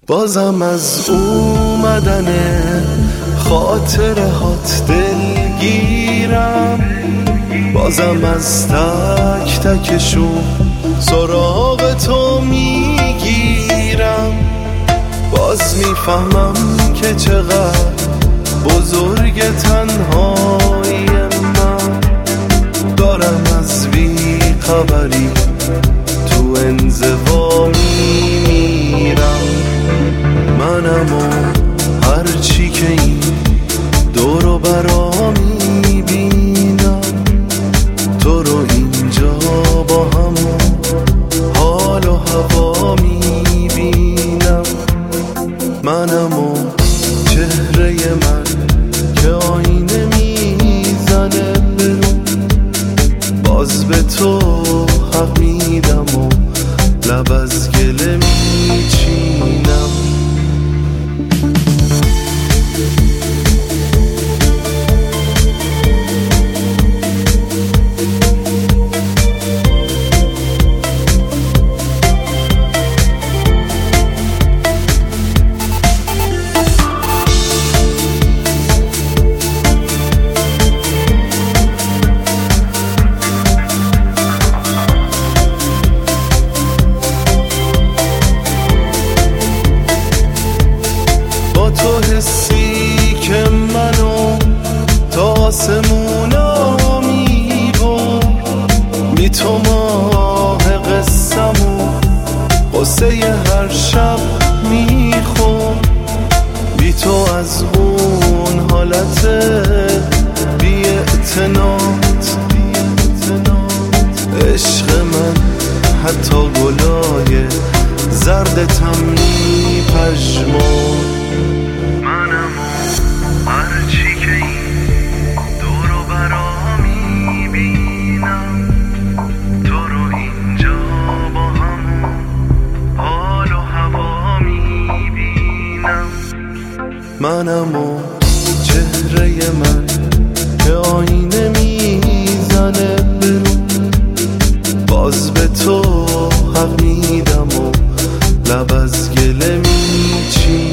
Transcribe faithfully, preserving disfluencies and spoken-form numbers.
بازم از اومدن خاطرهات دلگیرم، بازم از تک تکشون سراغ تو میگیرم. باز میفهمم که چقدر بزرگ تنهایی من، دارم از بی خبری تو انزوا میمیرم. منم و هرچی که این دور و برا میبینم، تو رو اینجا با همون حال و هوا میبینم. منم و چهره من که آینه میزنه برون، باز به تو حق میدم و لب از گله میچینم. تو حسی که منو تا آسمونا میبر، بی تو ماه قصه‌مو قصه هر شب میخور. بی تو از اون حالت بی اعتنات عشق من حتی گلای زردتم میپژمرد. منم و هرچی که این دور و برا میبینم، تو رو اینجا با همون حال و هوا میبینم. منم و چهره من که آینه میزنه برون، باز به تو حق میدم و لب از گله میچینم.